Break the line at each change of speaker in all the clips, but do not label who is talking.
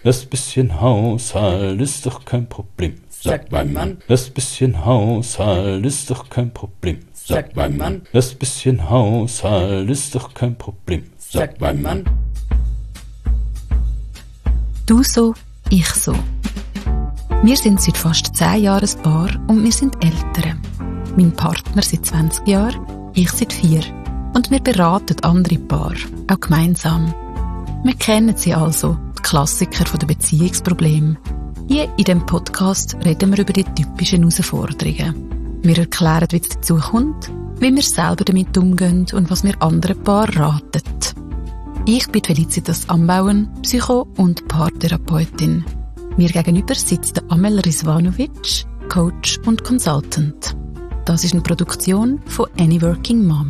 das bisschen Haushalt ist doch kein Problem, sagt mein Mann. Das bisschen Haushalt ist doch kein Problem, sagt mein Mann. Das bisschen Haushalt ist doch kein Problem, sagt mein Mann.
Du so, ich so. Wir sind seit fast 10 Jahren ein Paar und wir sind Eltern. Mein Partner seit 20 Jahren, ich seit 4. Und wir beraten andere Paare, auch gemeinsam. Wir kennen sie also, die Klassiker der Beziehungsprobleme. Hier in diesem Podcast reden wir über die typischen Herausforderungen. Wir erklären, wie es dazu kommt, wie wir selber damit umgehen und was wir anderen Paaren raten. Ich bin Felicitas Ambauen, Psycho- und Paartherapeutin. Mir gegenüber sitzt Amel Rizvanovic, Coach und Consultant. Das ist eine Produktion von Any Working Mom.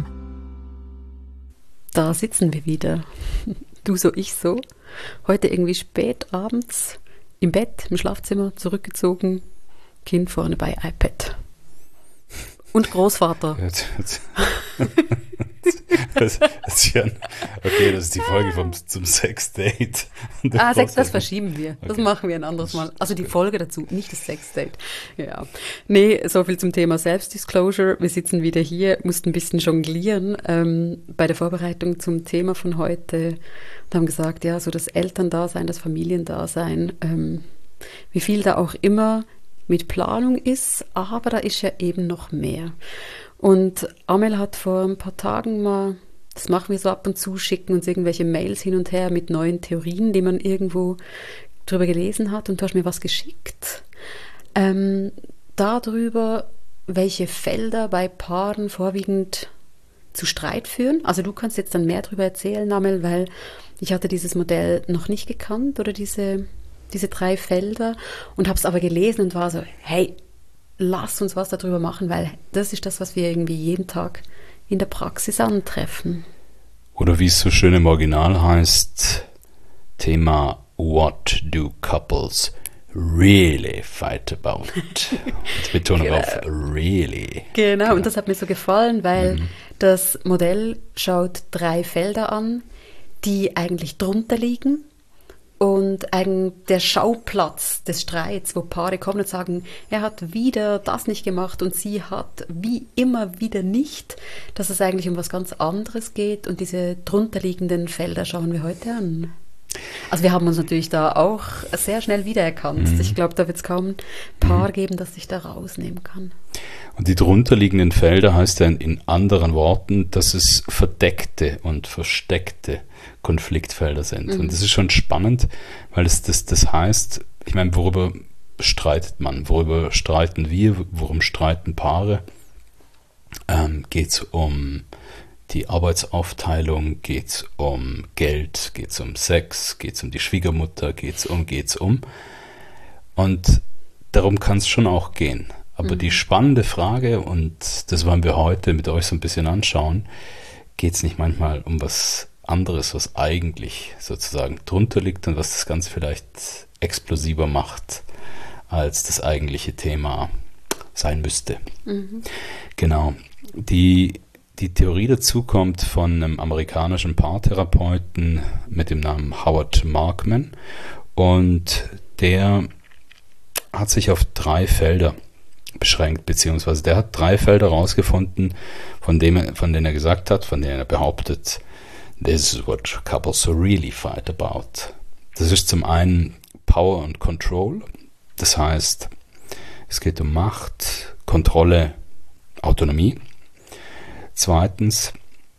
Da sitzen wir wieder. Du so, ich so. Heute irgendwie spät abends im Bett, im Schlafzimmer, zurückgezogen. Kind vorne bei iPad. Und Großvater.
Das ist die Folge zum Sexdate.
Das verschieben wir. Das machen wir ein anderes Mal. Also die Folge dazu, nicht das Sexdate. Ja. Nee, so viel zum Thema Selbstdisclosure. Wir sitzen wieder hier, mussten ein bisschen jonglieren bei der Vorbereitung zum Thema von heute und haben gesagt, ja, so das Elterndasein, das Familiendasein, wie viel da auch immer mit Planung ist, aber da ist ja eben noch mehr. Und Amel hat vor ein paar Tagen mal, das machen wir so ab und zu, schicken uns irgendwelche Mails hin und her mit neuen Theorien, die man irgendwo drüber gelesen hat, und du hast mir was geschickt. Darüber, welche Felder bei Paaren vorwiegend zu Streit führen. Also du kannst jetzt dann mehr darüber erzählen, Amel, weil ich hatte dieses Modell noch nicht gekannt oder diese 3 Felder und habe es aber gelesen und war so, hey, lass uns was darüber machen, weil das ist das, was wir irgendwie jeden Tag in der Praxis antreffen.
Oder wie es so schön im Original heißt, Thema What do couples really fight about? Und Betonung auf really.
Genau, und das hat mir so gefallen, weil das Modell schaut 3 Felder an, die eigentlich drunter liegen. Und der Schauplatz des Streits, wo Paare kommen und sagen, er hat wieder das nicht gemacht und sie hat wie immer wieder nicht, dass es eigentlich um was ganz anderes geht, und diese drunterliegenden Felder schauen wir heute an. Also wir haben uns natürlich da auch sehr schnell wiedererkannt. Ich glaube, da wird es kaum ein Paar geben, das sich da rausnehmen kann.
Und die drunterliegenden Felder heißt ja in anderen Worten, dass es verdeckte und versteckte Konfliktfelder sind. Und das ist schon spannend, weil das heißt, ich meine, worüber streitet man? Worüber streiten wir? Worum streiten Paare? Geht es um die Arbeitsaufteilung? Geht es um Geld? Geht es um Sex? Geht es um die Schwiegermutter? Geht's um? Und darum kann es schon auch gehen. Aber die spannende Frage, und das wollen wir heute mit euch so ein bisschen anschauen, geht es nicht manchmal um was anderes, was eigentlich sozusagen drunter liegt und was das Ganze vielleicht explosiver macht, als das eigentliche Thema sein müsste. Genau. Die Theorie dazu kommt von einem amerikanischen Paartherapeuten mit dem Namen Howard Markman, und der hat sich auf 3 Felder beschränkt, beziehungsweise der hat 3 Felder rausgefunden, von denen er gesagt hat, von denen er behauptet, this is what couples really fight about. Das ist zum einen Power and Control, das heißt, es geht um Macht, Kontrolle, Autonomie. Zweitens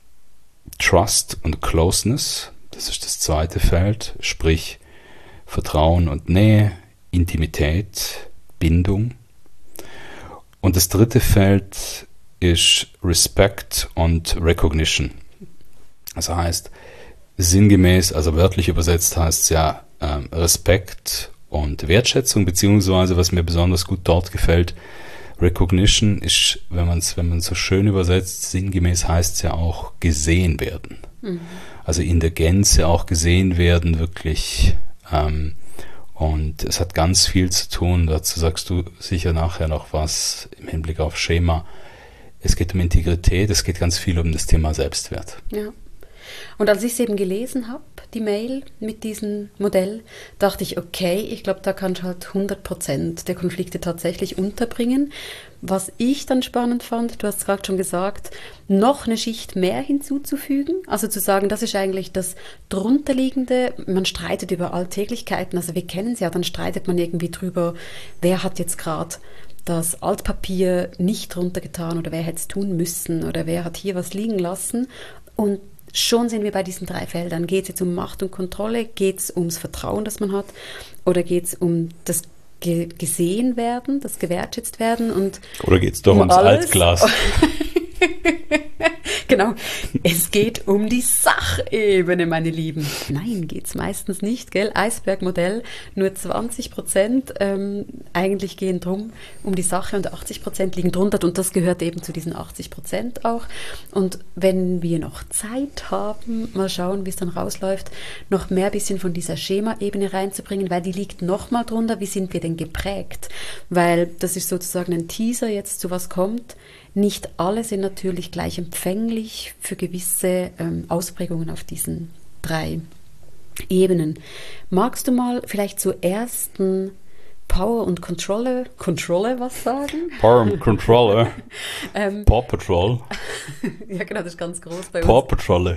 Trust und Closeness, das ist das zweite Feld, sprich Vertrauen und Nähe, Intimität, Bindung. Und das dritte Feld ist Respect und Recognition. Das heißt, sinngemäß, also wörtlich übersetzt heißt es ja Respekt und Wertschätzung, beziehungsweise, was mir besonders gut dort gefällt, Recognition ist, wenn man es so schön übersetzt, sinngemäß heißt es ja auch gesehen werden. Also in der Gänze auch gesehen werden, wirklich. Und es hat ganz viel zu tun, dazu sagst du sicher nachher noch was im Hinblick auf Schema. Es geht um Integrität, es geht ganz viel um das Thema Selbstwert.
Ja. Und als ich es eben gelesen habe, die Mail mit diesem Modell, dachte ich, okay, ich glaube, da kannst du halt 100% der Konflikte tatsächlich unterbringen. Was ich dann spannend fand, du hast es gerade schon gesagt, noch eine Schicht mehr hinzuzufügen. Also zu sagen, das ist eigentlich das Drunterliegende. Man streitet über Alltäglichkeiten. Also wir kennen es ja, dann streitet man irgendwie drüber, wer hat jetzt gerade das Altpapier nicht runtergetan oder wer hätte es tun müssen oder wer hat hier was liegen lassen. Und schon sind wir bei diesen 3 Feldern. Geht es jetzt um Macht und Kontrolle? Geht es ums Vertrauen, das man hat? Oder geht es um das gesehen werden, das gewertschätzt werden?
Oder geht es doch ums Altglas?
Genau, es geht um die Sachebene, meine Lieben. Nein, geht es meistens nicht, gell? Eisbergmodell, nur 20% eigentlich gehen drum um die Sache und 80% liegen drunter und das gehört eben zu diesen 80% auch. Und wenn wir noch Zeit haben, mal schauen, wie es dann rausläuft, noch mehr bisschen von dieser Schema-Ebene reinzubringen, weil die liegt nochmal drunter, wie sind wir denn geprägt? Weil das ist sozusagen ein Teaser jetzt, zu was kommt. Nicht alle sind natürlich gleich empfänglich für gewisse Ausprägungen auf diesen 3 Ebenen. Magst du mal vielleicht zur ersten Power und Controlle was sagen?
Power und Controlle. Paw Patrol.
Ja, genau, das ist ganz groß bei uns.
Paw Patrol.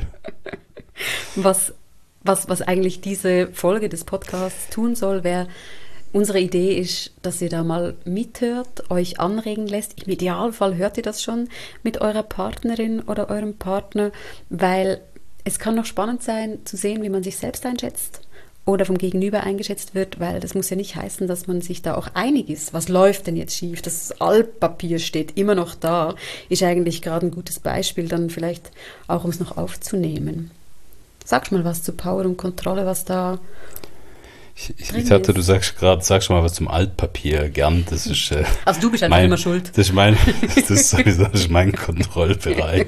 Was eigentlich diese Folge des Podcasts tun soll, wäre, unsere Idee ist, dass ihr da mal mithört, euch anregen lässt. Im Idealfall hört ihr das schon mit eurer Partnerin oder eurem Partner, weil es kann noch spannend sein zu sehen, wie man sich selbst einschätzt oder vom Gegenüber eingeschätzt wird, weil das muss ja nicht heißen, dass man sich da auch einig ist. Was läuft denn jetzt schief? Das Altpapier steht immer noch da, ist eigentlich gerade ein gutes Beispiel, dann vielleicht auch, um es noch aufzunehmen. Sag mal was zu Power und Kontrolle, was da
ich dachte, du sagst schon mal was zum Altpapier, gern. Das ist,
also du bist einfach immer schuld.
Das ist sowieso mein Kontrollbereich.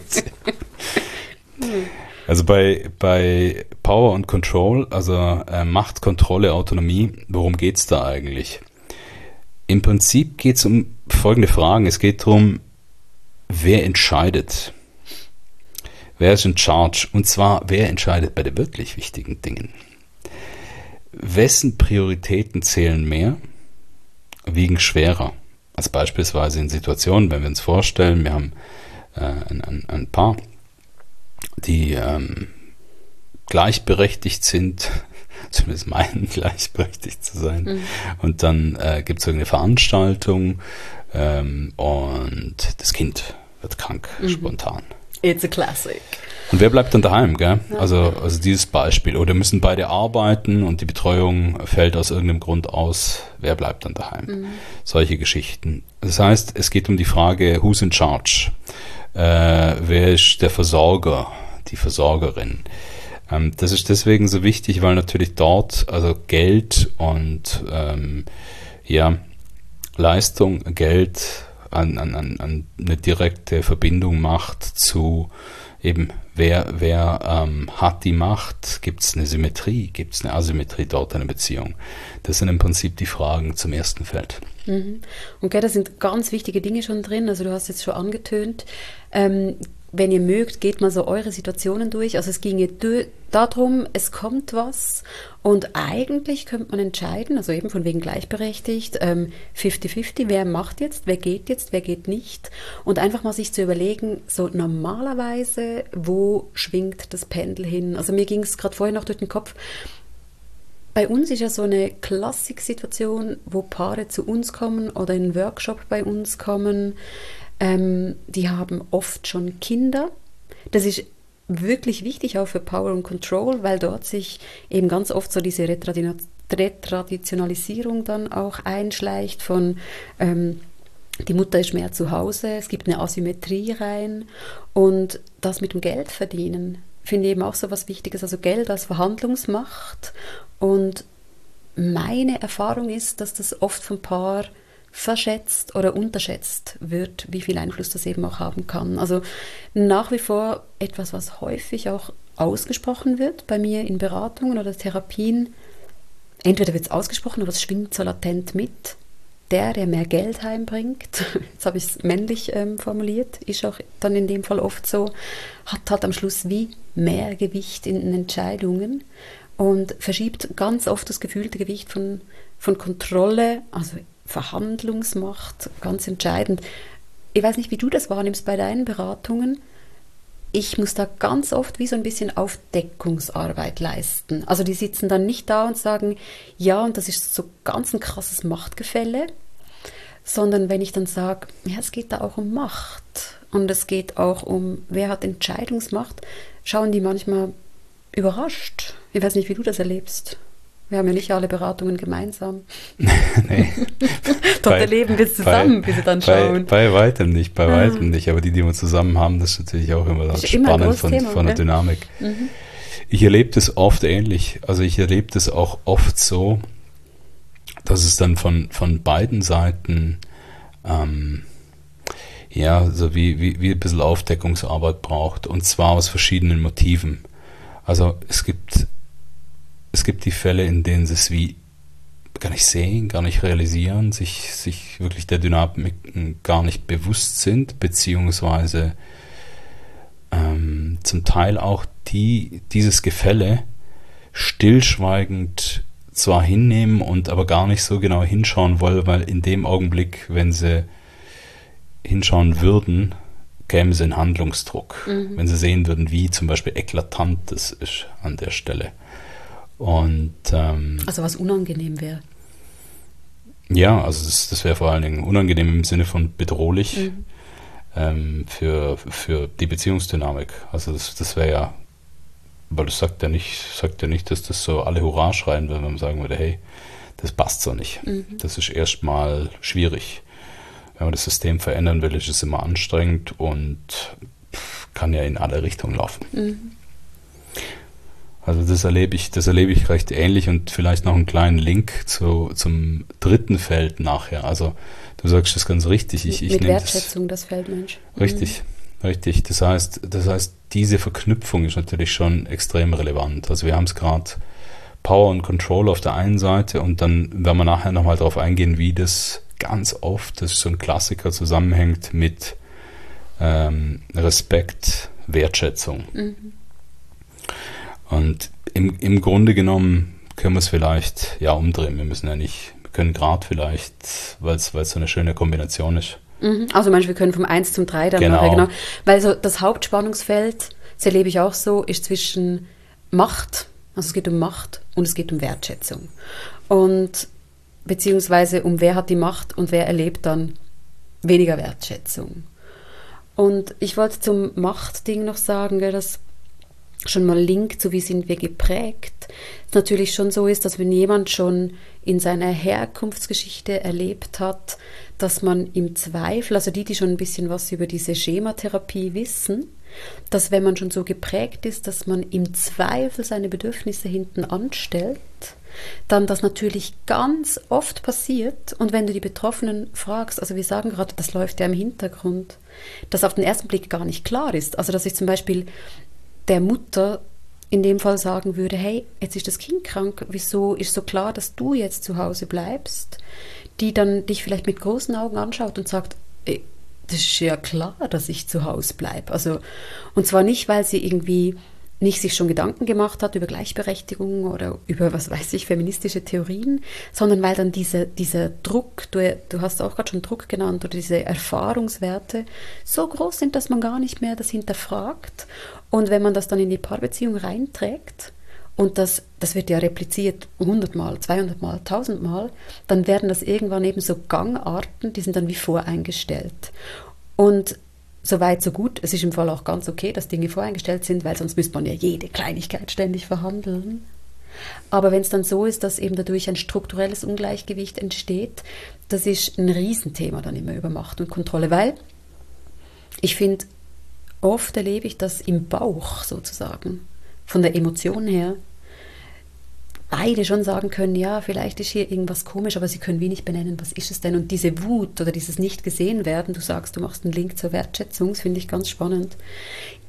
Also bei Power und Control, also Macht, Kontrolle, Autonomie, worum geht es da eigentlich? Im Prinzip geht es um folgende Fragen. Es geht darum, wer entscheidet? Wer ist in charge? Und zwar, wer entscheidet bei den wirklich wichtigen Dingen? Wessen Prioritäten zählen mehr, wiegen schwerer? Also beispielsweise in Situationen, wenn wir uns vorstellen, wir haben ein Paar, die gleichberechtigt sind, zumindest meinen gleichberechtigt zu sein, und dann gibt es irgendeine Veranstaltung und das Kind wird krank, spontan.
It's a classic.
Und wer bleibt dann daheim, gell? Also dieses Beispiel. Oder müssen beide arbeiten und die Betreuung fällt aus irgendeinem Grund aus. Wer bleibt dann daheim? Solche Geschichten. Das heißt, es geht um die Frage, who's in charge? Wer ist der Versorger, die Versorgerin? Das ist deswegen so wichtig, weil natürlich dort also Geld und Leistung, Geld an eine direkte Verbindung macht zu eben, wer hat die Macht, gibt es eine Symmetrie, gibt es eine Asymmetrie dort in der Beziehung. Das sind im Prinzip die Fragen zum ersten Feld.
Okay, da sind ganz wichtige Dinge schon drin, also du hast jetzt schon angetönt, wenn ihr mögt, geht mal so eure Situationen durch. Also es ginge darum, es kommt was und eigentlich könnte man entscheiden, also eben von wegen gleichberechtigt, 50-50, wer macht jetzt, wer geht nicht und einfach mal sich zu überlegen, so normalerweise, wo schwingt das Pendel hin? Also mir ging es gerade vorher noch durch den Kopf, bei uns ist ja so eine Klassiksituation, wo Paare zu uns kommen oder in einen Workshop bei uns kommen, die haben oft schon Kinder. Das ist wirklich wichtig auch für Power und Control, weil dort sich eben ganz oft so diese Retraditionalisierung dann auch einschleicht von die Mutter ist mehr zu Hause, es gibt eine Asymmetrie rein und das mit dem Geld verdienen finde ich eben auch so was Wichtiges, also Geld als Verhandlungsmacht und meine Erfahrung ist, dass das oft vom Paar verschätzt oder unterschätzt wird, wie viel Einfluss das eben auch haben kann. Also nach wie vor etwas, was häufig auch ausgesprochen wird bei mir in Beratungen oder Therapien. Entweder wird es ausgesprochen, aber es schwingt so latent mit. der mehr Geld heimbringt, jetzt habe ich es männlich formuliert, ist auch dann in dem Fall oft so, hat halt am Schluss wie mehr Gewicht in den Entscheidungen und verschiebt ganz oft das gefühlte Gewicht von Kontrolle, also Verhandlungsmacht, ganz entscheidend. Ich weiß nicht, wie du das wahrnimmst bei deinen Beratungen. Ich muss da ganz oft wie so ein bisschen Aufdeckungsarbeit leisten. Also die sitzen dann nicht da und sagen, ja, und das ist so ganz ein krasses Machtgefälle, sondern wenn ich dann sage, ja, es geht da auch um Macht und es geht auch um, wer hat Entscheidungsmacht, schauen die manchmal überrascht. Ich weiß nicht, wie du das erlebst. Wir haben ja nicht alle Beratungen gemeinsam.
Nee.
Dort erleben wir es zusammen, bis wir dann schauen.
Bei weitem nicht, weitem nicht. Aber die wir zusammen haben, das ist natürlich auch immer das spannend von der Dynamik. Mhm. Ich erlebe das oft ähnlich. Also ich erlebe das auch oft so, dass es dann von beiden Seiten so wie ein bisschen Aufdeckungsarbeit braucht. Und zwar aus verschiedenen Motiven. Also es gibt die Fälle, in denen sie es wie gar nicht sehen, gar nicht realisieren, sich wirklich der Dynamik gar nicht bewusst sind, beziehungsweise zum Teil auch dieses Gefälle stillschweigend zwar hinnehmen und aber gar nicht so genau hinschauen wollen, weil in dem Augenblick, wenn sie hinschauen würden, käme sie in Handlungsdruck. Mhm. Wenn sie sehen würden, wie zum Beispiel eklatant das ist an der Stelle. Und,
also was unangenehm wäre.
Ja, also das wäre vor allen Dingen unangenehm im Sinne von bedrohlich für die Beziehungsdynamik. Also das wäre ja, weil das sagt ja nicht, dass das so alle Hurra schreien, wenn man sagen würde, hey, das passt so nicht. Mhm. Das ist erstmal schwierig. Wenn man das System verändern will, ist es immer anstrengend und kann ja in alle Richtungen laufen. Mhm. Also das erlebe ich recht ähnlich und vielleicht noch einen kleinen Link zum dritten Feld nachher. Also du sagst das ganz richtig.
Mit Wertschätzung, das Feld Mensch.
Richtig. Das heißt, diese Verknüpfung ist natürlich schon extrem relevant. Also wir haben es gerade Power und Control auf der einen Seite und dann werden wir nachher nochmal darauf eingehen, wie das ganz oft, das ist so ein Klassiker, zusammenhängt mit Respekt, Wertschätzung. Mhm. Und im Grunde genommen können wir es vielleicht umdrehen. Wir können gerade vielleicht, weil es so eine schöne Kombination ist.
Also wir können vom 1 zum 3 dann nachher, genau. Weil so das Hauptspannungsfeld, das erlebe ich auch so, ist zwischen Macht, also es geht um Macht und es geht um Wertschätzung. Und beziehungsweise um wer hat die Macht und wer erlebt dann weniger Wertschätzung. Und ich wollte zum Machtding noch sagen, dass schon mal Link zu wie sind wir geprägt, es natürlich schon so ist, dass wenn jemand schon in seiner Herkunftsgeschichte erlebt hat, dass man im Zweifel, also die schon ein bisschen was über diese Schematherapie wissen, dass wenn man schon so geprägt ist, dass man im Zweifel seine Bedürfnisse hinten anstellt, dann das natürlich ganz oft passiert und wenn du die Betroffenen fragst, also wir sagen gerade, das läuft ja im Hintergrund, dass auf den ersten Blick gar nicht klar ist, also dass ich zum Beispiel der Mutter in dem Fall sagen würde, hey, jetzt ist das Kind krank, wieso ist so klar, dass du jetzt zu Hause bleibst, die dann dich vielleicht mit großen Augen anschaut und sagt, das ist ja klar, dass ich zu Hause bleibe. Also, und zwar nicht, weil sie irgendwie nicht sich schon Gedanken gemacht hat über Gleichberechtigung oder über, was weiß ich, feministische Theorien, sondern weil dann dieser Druck, du hast auch gerade schon Druck genannt, oder diese Erfahrungswerte so groß sind, dass man gar nicht mehr das hinterfragt. Und wenn man das dann in die Paarbeziehung reinträgt, und das wird ja repliziert 100-mal, 200-mal, 1000-mal, dann werden das irgendwann eben so Gangarten, die sind dann wie voreingestellt. Und so weit, so gut. Es ist im Fall auch ganz okay, dass Dinge voreingestellt sind, weil sonst müsste man ja jede Kleinigkeit ständig verhandeln. Aber wenn es dann so ist, dass eben dadurch ein strukturelles Ungleichgewicht entsteht, das ist ein Riesenthema dann immer über Macht und Kontrolle, weil ich finde, oft erlebe ich das im Bauch sozusagen, von der Emotion her, beide schon sagen können, ja, vielleicht ist hier irgendwas komisch, aber sie können wie nicht benennen, was ist es denn? Und diese Wut oder dieses Nicht-Gesehen-Werden, du sagst, du machst einen Link zur Wertschätzung, das finde ich ganz spannend.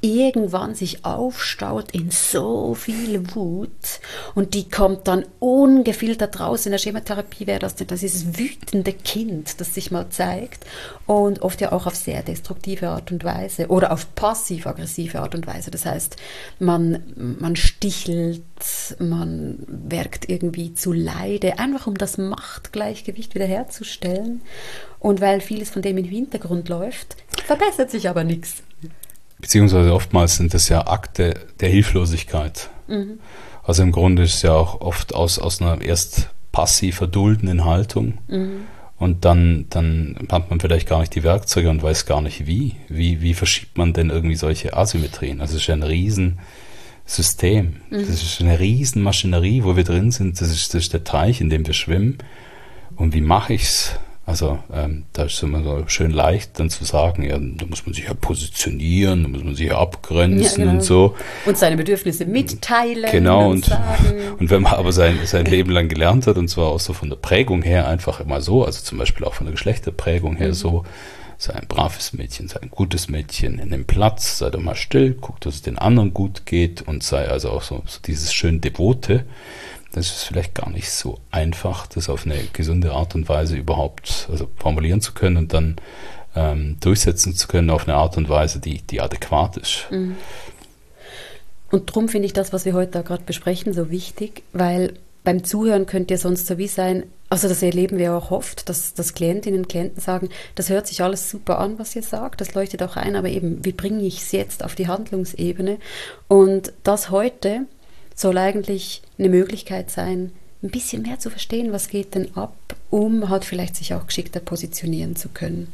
irgendwann sich aufstaut in so viel Wut und die kommt dann ungefiltert raus. In der Schematherapie wäre das dieses wütende Kind, das sich mal zeigt und oft ja auch auf sehr destruktive Art und Weise oder auf passiv-aggressive Art und Weise. Das heißt, man stichelt, man werkt irgendwie zu Leide, einfach um das Machtgleichgewicht wiederherzustellen. Und weil vieles von dem im Hintergrund läuft, verbessert sich aber nichts.
Beziehungsweise oftmals sind das ja Akte der Hilflosigkeit. Mhm. Also im Grunde ist es ja auch oft aus einer erst passiv verduldenden Haltung. Mhm. Und dann hat man vielleicht gar nicht die Werkzeuge und weiß gar nicht wie. Wie verschiebt man denn irgendwie solche Asymmetrien? Also es ist ja ein Riesensystem. Das ist eine Riesenmaschinerie, wo wir drin sind. Das ist der Teich, in dem wir schwimmen. Und wie mache ich es? Also da ist es immer so schön leicht dann zu sagen, ja, da muss man sich ja positionieren, da muss man sich ja abgrenzen, ja, genau. Und so.
Und seine Bedürfnisse mitteilen.
Genau, und wenn man aber sein Leben lang gelernt hat, und zwar auch so von der Prägung her einfach immer so, also zum Beispiel auch von der Geschlechterprägung her so, sei ein braves Mädchen, sei ein gutes Mädchen, nimm Platz, sei doch mal still, guck, dass es den anderen gut geht und sei also auch so dieses schön Devote. Das ist vielleicht gar nicht so einfach, das auf eine gesunde Art und Weise überhaupt formulieren zu können und dann durchsetzen zu können auf eine Art und Weise, die adäquat ist. Mhm.
Und darum finde ich das, was wir heute da gerade besprechen, so wichtig, weil beim Zuhören könnte ja sonst so wie sein, also das erleben wir auch oft, dass Klientinnen und Klienten sagen, das hört sich alles super an, was ihr sagt, das leuchtet auch ein, aber eben, wie bringe ich es jetzt auf die Handlungsebene? Und das heute soll eigentlich eine Möglichkeit sein, ein bisschen mehr zu verstehen, was geht denn ab, um halt vielleicht sich auch geschickter positionieren zu können.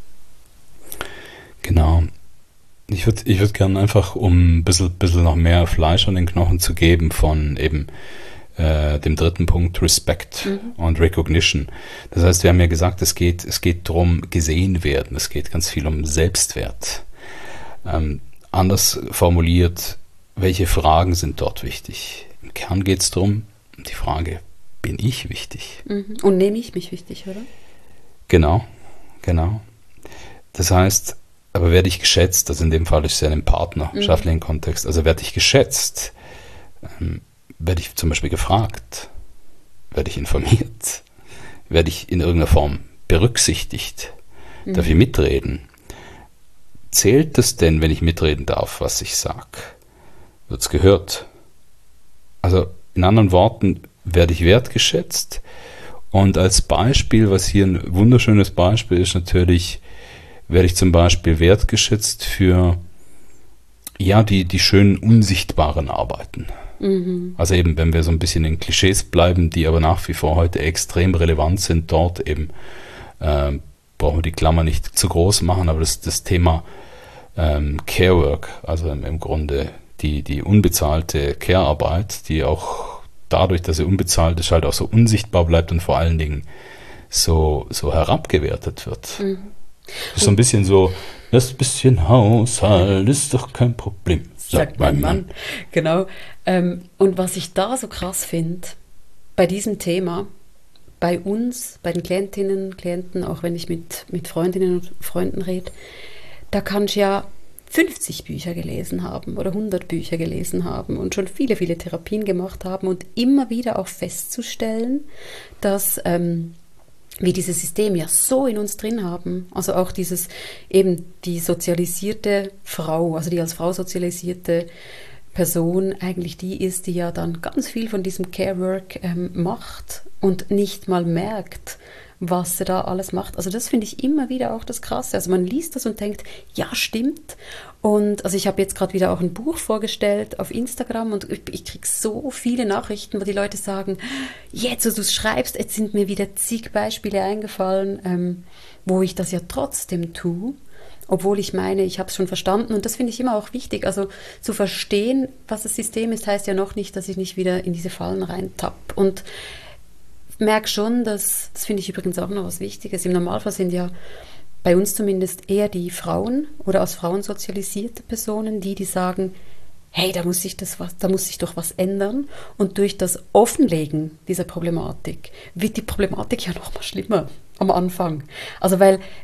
Genau. Ich würd gerne einfach, um ein bisschen noch mehr Fleisch an den Knochen zu geben, von eben dem dritten Punkt, Respect und Recognition. Das heißt, wir haben ja gesagt, es geht darum, gesehen werden. Es geht ganz viel um Selbstwert. Anders formuliert, welche Fragen sind dort wichtig? Im Kern geht es darum, die Frage, bin ich wichtig?
Und nehme ich mich wichtig, oder?
Genau. Das heißt, aber werde ich geschätzt, also in dem Fall ist es ja in einem partnerschaftlichen Kontext, also werde ich geschätzt, werde ich zum Beispiel gefragt, werde ich informiert, werde ich in irgendeiner Form berücksichtigt, darf ich mitreden? Zählt es denn, wenn ich mitreden darf, was ich sage? Wird es gehört? Also in anderen Worten, werde ich wertgeschätzt? Und als Beispiel, was hier ein wunderschönes Beispiel ist, natürlich werde ich zum Beispiel wertgeschätzt für die schönen unsichtbaren Arbeiten. Also eben, wenn wir so ein bisschen in Klischees bleiben, die aber nach wie vor heute extrem relevant sind, dort eben brauchen wir die Klammer nicht zu groß machen, aber das Thema Care Work, also im Grunde die unbezahlte Care-Arbeit, die auch dadurch, dass sie unbezahlt ist, halt auch so unsichtbar bleibt und vor allen Dingen so herabgewertet wird. Das ist so ein bisschen so, das bisschen Haushalt ist doch kein Problem, sagt mein Mann.
Genau. Und was ich da so krass finde, bei diesem Thema, bei uns, bei den Klientinnen und Klienten, auch wenn ich mit Freundinnen und Freunden rede, da kannst du ja 50 Bücher gelesen haben oder 100 Bücher gelesen haben und schon viele, viele Therapien gemacht haben und immer wieder auch festzustellen, dass wir dieses System ja so in uns drin haben, also auch dieses eben die sozialisierte Frau, also die als Frau sozialisierte Person eigentlich die ist, die ja dann ganz viel von diesem Care-Work macht und nicht mal merkt, was sie da alles macht. Also das finde ich immer wieder auch das Krasse. Also man liest das und denkt, ja, stimmt. Und also ich habe jetzt gerade wieder auch ein Buch vorgestellt auf Instagram und ich kriege so viele Nachrichten, wo die Leute sagen, jetzt, wo du es schreibst, jetzt sind mir wieder zig Beispiele eingefallen, wo ich das ja trotzdem tue, obwohl ich meine, ich habe es schon verstanden. Und das finde ich immer auch wichtig. Also zu verstehen, was das System ist, heißt ja noch nicht, dass ich nicht wieder in diese Fallen reintapp. Und merke schon, das finde ich übrigens auch noch was Wichtiges. Im Normalfall sind ja bei uns zumindest eher die Frauen oder als Frauen sozialisierte Personen, die sagen, hey, da muss sich doch was ändern. Und durch das Offenlegen dieser Problematik wird die Problematik ja noch mal schlimmer am Anfang. Also weil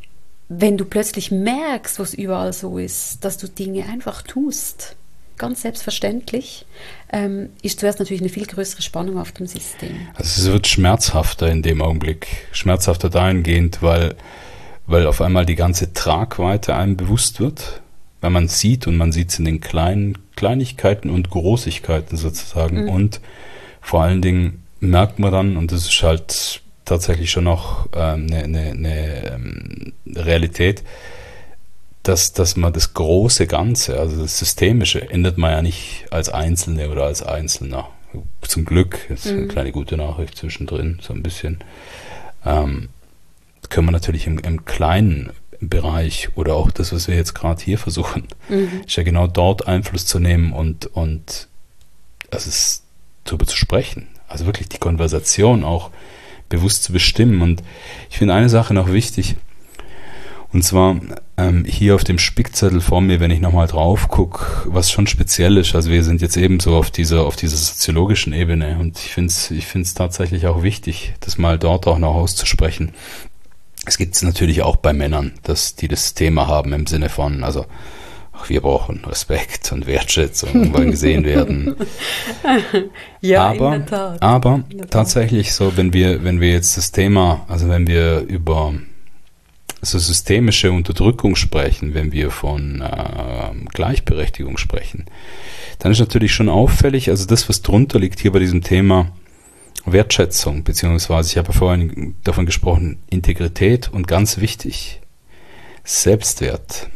wenn du plötzlich merkst, was überall so ist, dass du Dinge einfach tust, ganz selbstverständlich, ist zuerst natürlich eine viel größere Spannung auf dem System.
Also es wird schmerzhafter in dem Augenblick, schmerzhafter dahingehend, weil auf einmal die ganze Tragweite einem bewusst wird, weil man sieht und man sieht es in den Kleinigkeiten und Großigkeiten sozusagen und vor allen Dingen merkt man dann, und das ist halt tatsächlich schon noch eine Realität, dass man das große Ganze, also das Systemische, ändert man ja nicht als Einzelne oder als Einzelner. Zum Glück, jetzt eine kleine gute Nachricht zwischendrin, so ein bisschen. Können wir natürlich im kleinen Bereich oder auch das, was wir jetzt gerade hier versuchen, ist ja genau dort Einfluss zu nehmen und also darüber zu sprechen. Also wirklich die Konversation auch bewusst zu bestimmen. Und ich finde eine Sache noch wichtig, und zwar hier auf dem Spickzettel vor mir, wenn ich nochmal drauf gucke, was schon speziell ist. Also wir sind jetzt eben so auf dieser soziologischen Ebene und ich finde es tatsächlich auch wichtig, das mal dort auch noch auszusprechen. Es gibt es natürlich auch bei Männern, die das Thema haben im Sinne von, also wir brauchen Respekt und Wertschätzung und wollen gesehen werden.
Ja,
aber,
in der Tat.
Aber tatsächlich so, wenn wir jetzt das Thema, also wenn wir über so systemische Unterdrückung sprechen, wenn wir von Gleichberechtigung sprechen, dann ist natürlich schon auffällig, also das, was drunter liegt hier bei diesem Thema Wertschätzung, beziehungsweise ich habe ja vorhin davon gesprochen, Integrität und ganz wichtig, Selbstwert.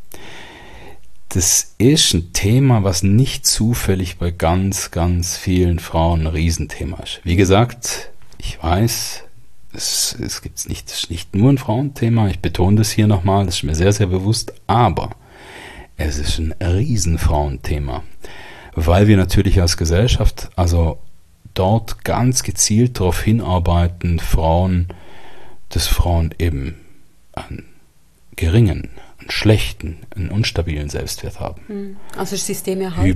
Das ist ein Thema, was nicht zufällig bei ganz, ganz vielen Frauen ein Riesenthema ist. Wie gesagt, ich weiß, es gibt nicht, das ist nicht nur ein Frauenthema, ich betone das hier nochmal, das ist mir sehr, sehr bewusst, aber es ist ein Riesenfrauenthema, weil wir natürlich als Gesellschaft, also dort ganz gezielt darauf hinarbeiten, dass Frauen eben einen geringen, einen schlechten, einen unstabilen Selbstwert haben.
Also das System erhalten.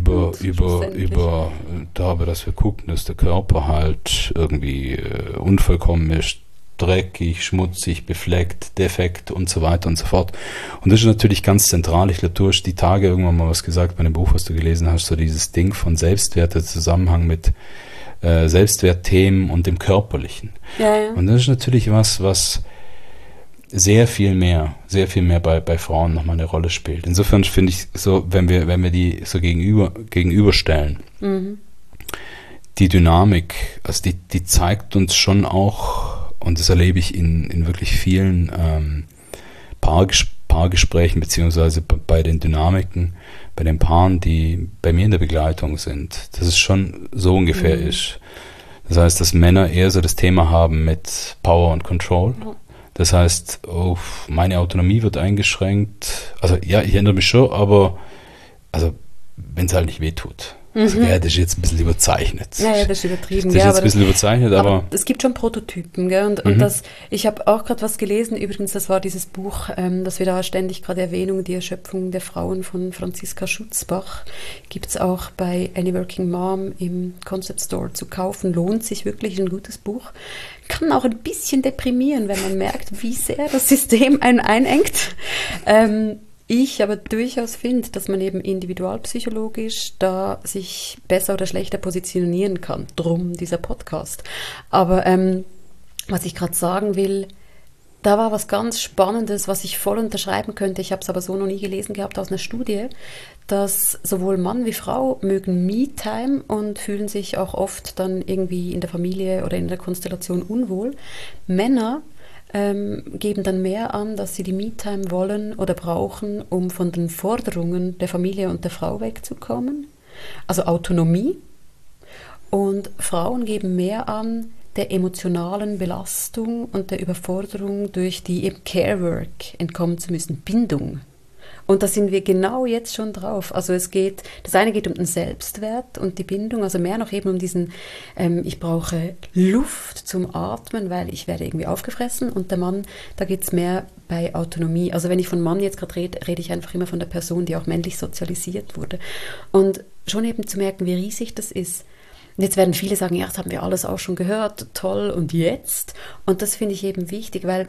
Darüber, dass wir gucken, dass der Körper halt irgendwie unvollkommen ist, dreckig, schmutzig, befleckt, defekt und so weiter und so fort. Und das ist natürlich ganz zentral. Ich glaube, du hast die Tage irgendwann mal was gesagt bei dem Buch, was du gelesen hast, so dieses Ding von Selbstwert, der Zusammenhang mit Selbstwertthemen und dem Körperlichen.
Ja.
Und das ist natürlich was sehr viel mehr bei Frauen nochmal eine Rolle spielt. Insofern finde ich so, wenn wir die so gegenüberstellen, die Dynamik, also die zeigt uns schon auch, und das erlebe ich in wirklich vielen Paargesprächen, beziehungsweise bei den Dynamiken, bei den Paaren, die bei mir in der Begleitung sind, dass es schon so ungefähr ist. Das heißt, dass Männer eher so das Thema haben mit Power und Control. Das heißt, meine Autonomie wird eingeschränkt. Also ja, ich erinnere mich schon, aber also wenn es halt nicht wehtut. Also, ja, das ist jetzt ein bisschen überzeichnet.
Ja, das ist übertrieben.
Das ist jetzt ein bisschen überzeichnet, aber
es gibt schon Prototypen, gell? Und ich habe auch gerade was gelesen, übrigens, das war dieses Buch, das wir da ständig gerade erwähnen, Die Erschöpfung der Frauen von Franziska Schutzbach, gibt es auch bei Any Working Mom im Concept Store zu kaufen, lohnt sich wirklich, ein gutes Buch. Kann auch ein bisschen deprimieren, wenn man merkt, wie sehr das System einen einengt. Ich aber durchaus finde, dass man eben individualpsychologisch da sich besser oder schlechter positionieren kann. Drum dieser Podcast. Aber was ich gerade sagen will, da war was ganz Spannendes, was ich voll unterschreiben könnte. Ich habe es aber so noch nie gelesen gehabt aus einer Studie, dass sowohl Mann wie Frau mögen Me-Time und fühlen sich auch oft dann irgendwie in der Familie oder in der Konstellation unwohl. Männer geben dann mehr an, dass sie die Me-Time wollen oder brauchen, um von den Forderungen der Familie und der Frau wegzukommen. Also Autonomie. Und Frauen geben mehr an der emotionalen Belastung und der Überforderung durch die eben Care-Work entkommen zu müssen. Bindung. Und da sind wir genau jetzt schon drauf. Also das eine geht um den Selbstwert und die Bindung, also mehr noch eben um diesen, ich brauche Luft zum Atmen, weil ich werde irgendwie aufgefressen. Und der Mann, da geht es mehr bei Autonomie. Also wenn ich von Mann jetzt gerade rede ich einfach immer von der Person, die auch männlich sozialisiert wurde. Und schon eben zu merken, wie riesig das ist. Und jetzt werden viele sagen, ja, das haben wir alles auch schon gehört, toll, und jetzt? Und das finde ich eben wichtig, weil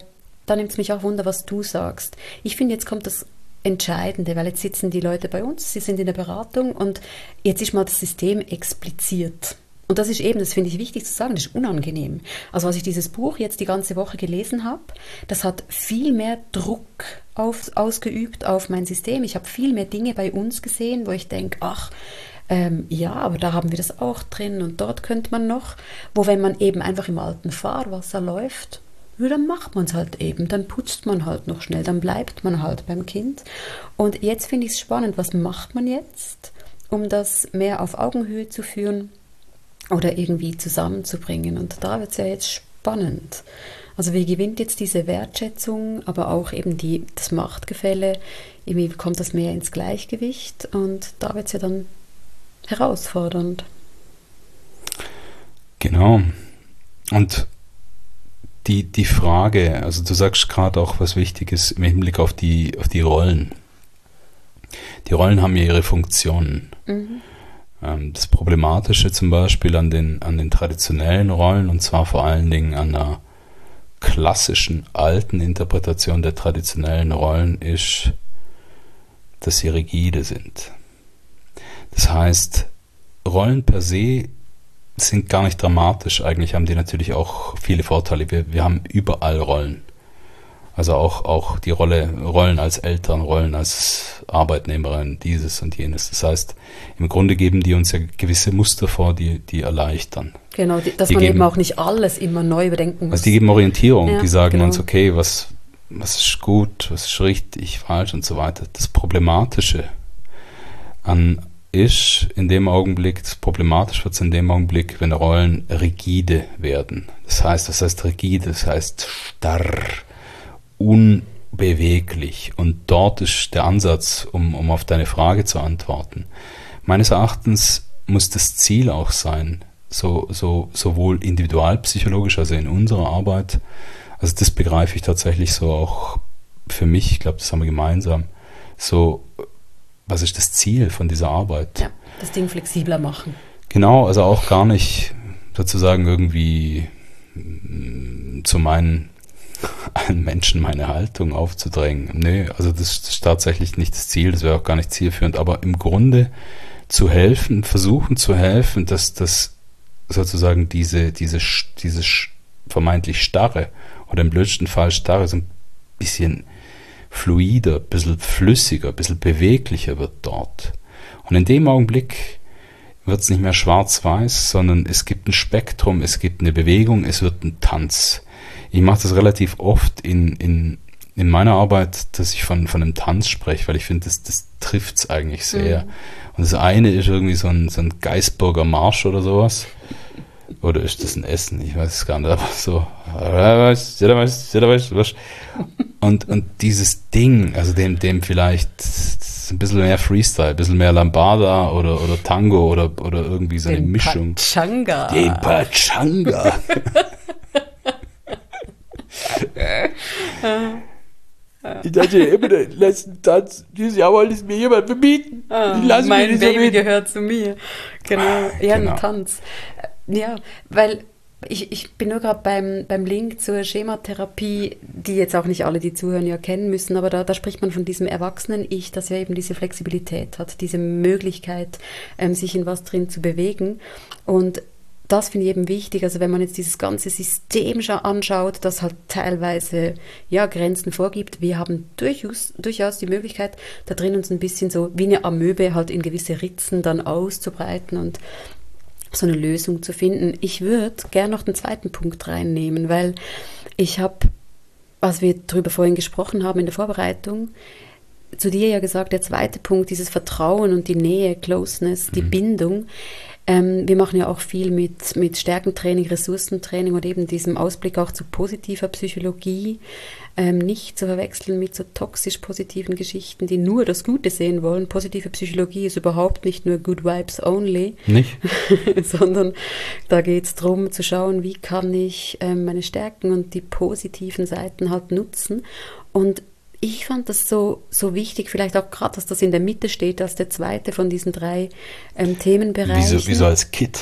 da nimmt es mich auch Wunder, was du sagst. Ich finde, jetzt kommt das Entscheidende, weil jetzt sitzen die Leute bei uns, sie sind in der Beratung und jetzt ist mal das System expliziert. Und das ist eben, das finde ich wichtig zu sagen, das ist unangenehm. Also als ich dieses Buch jetzt die ganze Woche gelesen habe, das hat viel mehr Druck ausgeübt auf mein System. Ich habe viel mehr Dinge bei uns gesehen, wo ich denke, ja, aber da haben wir das auch drin und dort könnte man noch, wo wenn man eben einfach im alten Fahrwasser läuft, ja, dann macht man es halt eben, dann putzt man halt noch schnell, dann bleibt man halt beim Kind. Und jetzt finde ich es spannend, was macht man jetzt, um das mehr auf Augenhöhe zu führen oder irgendwie zusammenzubringen. Und da wird es ja jetzt spannend. Also wie gewinnt jetzt diese Wertschätzung, aber auch eben das Machtgefälle, irgendwie kommt das mehr ins Gleichgewicht und da wird es ja dann herausfordernd.
Genau. Und die Frage, also du sagst gerade auch was Wichtiges im Hinblick auf die Rollen. Die Rollen haben ja ihre Funktionen. Das Problematische zum Beispiel an den traditionellen Rollen, und zwar vor allen Dingen an der klassischen, alten Interpretation der traditionellen Rollen, ist, dass sie rigide sind. Das heißt, Rollen per se sind gar nicht dramatisch. Eigentlich haben die natürlich auch viele Vorteile. Wir haben überall Rollen. Also auch die Rollen als Eltern, Rollen als Arbeitnehmerin, dieses und jenes. Das heißt, im Grunde geben die uns ja gewisse Muster vor, die erleichtern.
Genau, dass man eben auch nicht alles immer neu überdenken muss.
Also die geben Orientierung,
ja,
die sagen
genau.
uns, okay, was ist gut, was ist richtig, falsch und so weiter. Das Problematische problematisch wird es in dem Augenblick, wenn Rollen rigide werden. Das heißt rigide? Das heißt starr, unbeweglich. Und dort ist der Ansatz, um auf deine Frage zu antworten. Meines Erachtens muss das Ziel auch sein, sowohl individualpsychologisch, also in unserer Arbeit, also das begreife ich tatsächlich so auch für mich, ich glaube, das haben wir gemeinsam, so, was ist das Ziel von dieser Arbeit?
Ja, das Ding flexibler machen.
Genau, also auch gar nicht sozusagen irgendwie zu meinen Menschen meine Haltung aufzudrängen. Nö, also das ist tatsächlich nicht das Ziel, das wäre auch gar nicht zielführend, aber im Grunde zu helfen, versuchen zu helfen, dass das sozusagen diese vermeintlich starre oder im blödsten Fall starre so ein bisschen fluider, ein bisschen flüssiger, ein bisschen beweglicher wird dort. Und in dem Augenblick wird es nicht mehr schwarz-weiß, sondern es gibt ein Spektrum, es gibt eine Bewegung, es wird ein Tanz. Ich mache das relativ oft in meiner Arbeit, dass ich von einem Tanz spreche, weil ich finde, das trifft es eigentlich sehr. Und das eine ist irgendwie so ein Geisburger Marsch oder sowas. Oder ist das ein Essen? Ich weiß es gar nicht, aber so. Und dieses Ding, also dem vielleicht ein bisschen mehr Freestyle, ein bisschen mehr Lambada oder Tango oder irgendwie so eine Mischung. Den Pachanga. Ich dachte immer, den letzten Tanz, dieses Jahr wollte es mir jemand verbieten.
Mein Baby gehört zu mir. Genau, ja, genau. Ein Tanz. Ja, weil ich bin nur gerade beim Link zur Schematherapie, die jetzt auch nicht alle, die zuhören, ja kennen müssen, aber da spricht man von diesem Erwachsenen-Ich, das ja eben diese Flexibilität hat, diese Möglichkeit, sich in was drin zu bewegen. Und das finde ich eben wichtig, also wenn man jetzt dieses ganze System anschaut, das halt teilweise ja Grenzen vorgibt, wir haben durchaus die Möglichkeit, da drin uns ein bisschen so wie eine Amöbe halt in gewisse Ritzen dann auszubreiten und so eine Lösung zu finden. Ich würde gerne noch den zweiten Punkt reinnehmen, weil ich habe, als wir darüber vorhin gesprochen haben in der Vorbereitung, zu dir ja gesagt, der zweite Punkt, dieses Vertrauen und die Nähe, Closeness, die Bindung. Wir machen ja auch viel mit Stärkentraining, Ressourcentraining und eben diesem Ausblick auch zu positiver Psychologie. Nicht zu verwechseln mit so toxisch positiven Geschichten, die nur das Gute sehen wollen. Positive Psychologie ist überhaupt nicht nur Good Vibes Only.
Nicht?
Sondern da geht es darum zu schauen, wie kann ich meine Stärken und die positiven Seiten halt nutzen. Und ich fand das so wichtig, vielleicht auch gerade, dass das in der Mitte steht, als der zweite von diesen 3 Themenbereichen.
Wie so als Kit.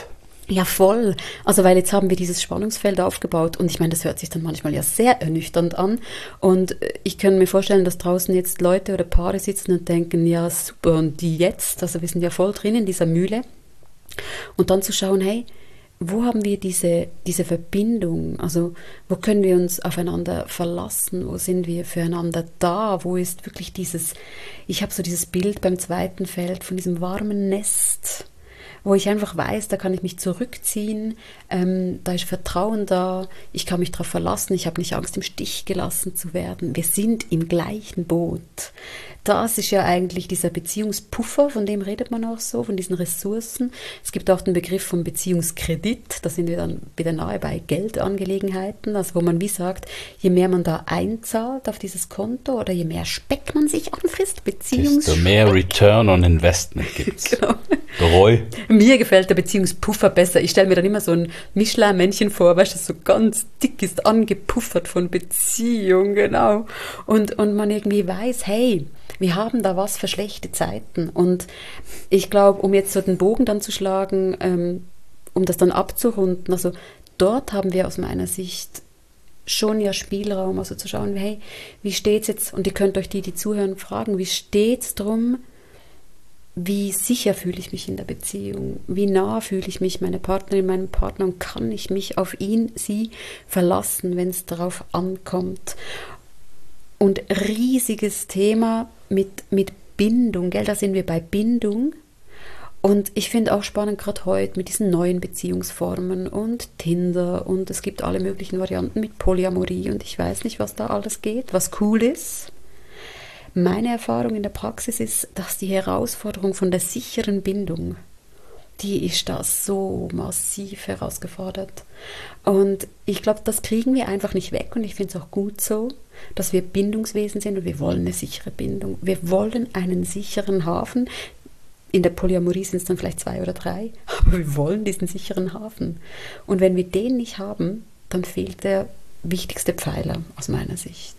Ja, voll. Also, weil jetzt haben wir dieses Spannungsfeld aufgebaut und ich meine, das hört sich dann manchmal ja sehr ernüchternd an und ich kann mir vorstellen, dass draußen jetzt Leute oder Paare sitzen und denken, ja, super, und die jetzt? Also, wir sind ja voll drin in dieser Mühle und dann zu schauen, hey, wo haben wir diese Verbindung? Also, wo können wir uns aufeinander verlassen? Wo sind wir füreinander da? Wo ist wirklich ich habe so dieses Bild beim zweiten Feld von diesem warmen Nest, wo ich einfach weiß, da kann ich mich zurückziehen, da ist Vertrauen da, ich kann mich darauf verlassen, ich habe nicht Angst, im Stich gelassen zu werden. Wir sind im gleichen Boot. Das ist ja eigentlich dieser Beziehungspuffer, von dem redet man auch so, von diesen Ressourcen. Es gibt auch den Begriff vom Beziehungskredit, da sind wir dann wieder nahe bei Geldangelegenheiten, also wo man wie sagt, je mehr man da einzahlt auf dieses Konto oder je mehr Speck man sich anfrisst,
desto mehr Return on Investment gibt es.
Genau.
Roy?
Mir gefällt der Beziehungspuffer besser. Ich stelle mir dann immer so ein Michelin-Männchen vor, weißt du, so ganz dick ist, angepuffert von Beziehung, genau. Und man irgendwie weiß, hey, wir haben da was für schlechte Zeiten. Und ich glaube, um jetzt so den Bogen dann zu schlagen, um das dann abzurunden, also dort haben wir aus meiner Sicht schon ja Spielraum, also zu schauen, hey, wie steht's jetzt, und ihr könnt euch die zuhören, fragen, wie steht's drum, wie sicher fühle ich mich in der Beziehung, wie nah fühle ich mich meiner Partnerin, meinem Partner, und kann ich mich auf ihn, sie verlassen, wenn es darauf ankommt. Und riesiges Thema mit Bindung, gell? Da sind wir bei Bindung. Und ich finde auch spannend, gerade heute mit diesen neuen Beziehungsformen und Tinder, und es gibt alle möglichen Varianten mit Polyamorie und ich weiß nicht, was da alles geht, was cool ist. Meine Erfahrung in der Praxis ist, dass die Herausforderung von der sicheren Bindung, die ist da so massiv herausgefordert. Und ich glaube, das kriegen wir einfach nicht weg, und ich finde es auch gut so, dass wir Bindungswesen sind und wir wollen eine sichere Bindung. Wir wollen einen sicheren Hafen. In der Polyamorie sind es dann vielleicht 2 oder 3, aber wir wollen diesen sicheren Hafen. Und wenn wir den nicht haben, dann fehlt der wichtigste Pfeiler aus meiner Sicht.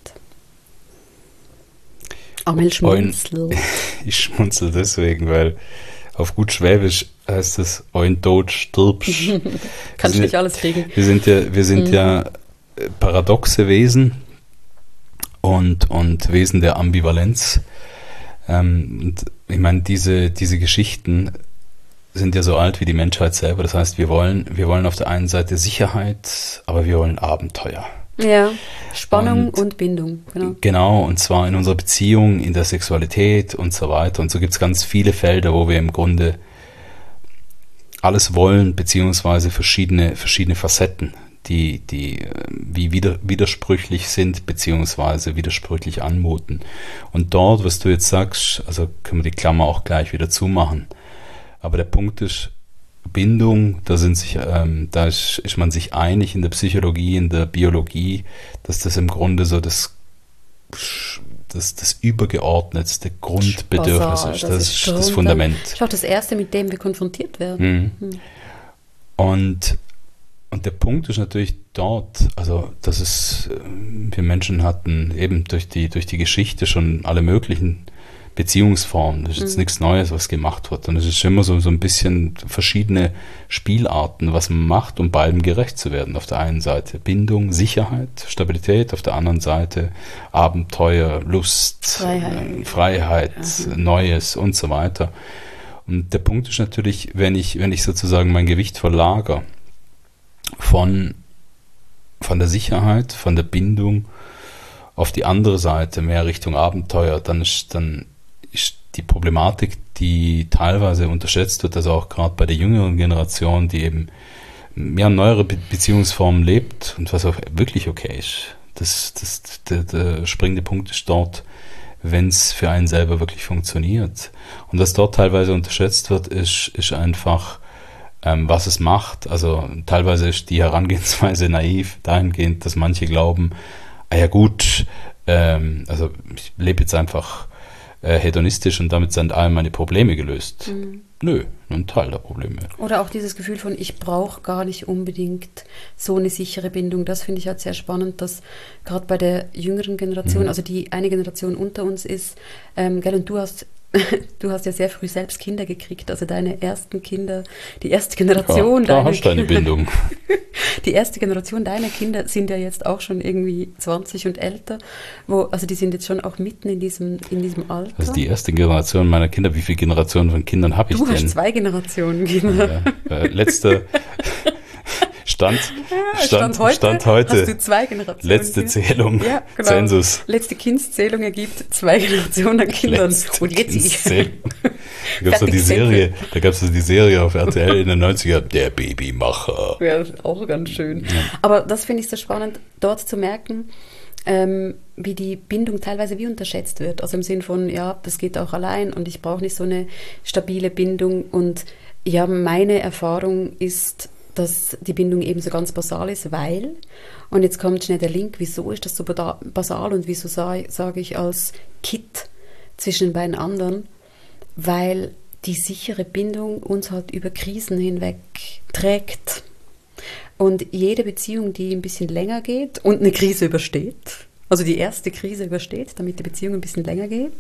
Amel schmunzelt.
Ich schmunzel deswegen, weil auf gut Schwäbisch heißt es, ein Tod stirbst.
Kannst du nicht alles kriegen.
Wir sind ja paradoxe Wesen und Wesen der Ambivalenz. Und ich meine, diese Geschichten sind ja so alt wie die Menschheit selber. Das heißt, wir wollen auf der einen Seite Sicherheit, aber wir wollen Abenteuer.
Ja, Spannung und Bindung.
Genau, und zwar in unserer Beziehung, in der Sexualität und so weiter. Und so gibt es ganz viele Felder, wo wir im Grunde alles wollen, beziehungsweise verschiedene Facetten, die wie widersprüchlich sind, beziehungsweise widersprüchlich anmuten. Und dort, was du jetzt sagst, also können wir die Klammer auch gleich wieder zumachen. Aber der Punkt ist, Bindung, da ist man sich einig in der Psychologie, in der Biologie, dass das im Grunde so das übergeordnetste Grundbedürfnis ist. Das ist das Fundament.
Das ist auch das Erste, mit dem wir konfrontiert werden.
Und der Punkt ist natürlich dort, also wir Menschen hatten eben durch die Geschichte schon alle möglichen Beziehungsformen. Das ist jetzt nichts Neues, was gemacht wird. Und es ist immer so ein bisschen verschiedene Spielarten, was man macht, um beidem gerecht zu werden. Auf der einen Seite Bindung, Sicherheit, Stabilität, auf der anderen Seite Abenteuer, Lust, Freiheit, Neues und so weiter. Und der Punkt ist natürlich, wenn ich sozusagen mein Gewicht verlagere von der Sicherheit, von der Bindung auf die andere Seite, mehr Richtung Abenteuer, dann ist die Problematik, die teilweise unterschätzt wird, also auch gerade bei der jüngeren Generation, die eben mehr neuere Beziehungsformen lebt und was auch wirklich okay ist. Der springende Punkt ist dort, wenn es für einen selber wirklich funktioniert. Und was dort teilweise unterschätzt wird, ist einfach, was es macht. Also teilweise ist die Herangehensweise naiv dahingehend, dass manche glauben, ja gut, also ich lebe jetzt einfach hedonistisch und damit sind all meine Probleme gelöst. Nö, nur ein Teil der Probleme.
Oder auch dieses Gefühl von, ich brauche gar nicht unbedingt so eine sichere Bindung. Das finde ich halt sehr spannend, dass gerade bei der jüngeren Generation, also die eine Generation unter uns ist, gell, und du hast du hast ja sehr früh selbst Kinder gekriegt, also deine ersten Kinder, die erste Generation
da hast du eine Bindung.
Die erste Generation deiner Kinder sind ja jetzt auch schon irgendwie 20 und älter, also die sind jetzt schon auch mitten in diesem Alter.
Also die erste Generation meiner Kinder, wie viele Generationen von Kindern habe ich denn?
Du hast 2 Generationen Kinder.
Letzte Stand heute.
Hast du 2 Generationen.
Letzte Zählung, ja, genau. Zensus.
Letzte Kindszählung ergibt 2 Generationen an Kindern. Und jetzt
Da gab es die Serie auf RTL in den 90ern, der Babymacher.
Ja, das ist auch ganz schön. Ja. Aber das finde ich so spannend, dort zu merken, wie die Bindung teilweise wie unterschätzt wird. Also im Sinn von, ja, das geht auch allein und ich brauche nicht so eine stabile Bindung. Und ja, meine Erfahrung ist, dass die Bindung eben so ganz basal ist, weil, und jetzt kommt schnell der Link, wieso ist das so basal und wieso sage ich als Kit zwischen den beiden anderen, weil die sichere Bindung uns halt über Krisen hinweg trägt. Und jede Beziehung, die ein bisschen länger geht und eine Krise übersteht, also die erste Krise übersteht, damit die Beziehung ein bisschen länger geht,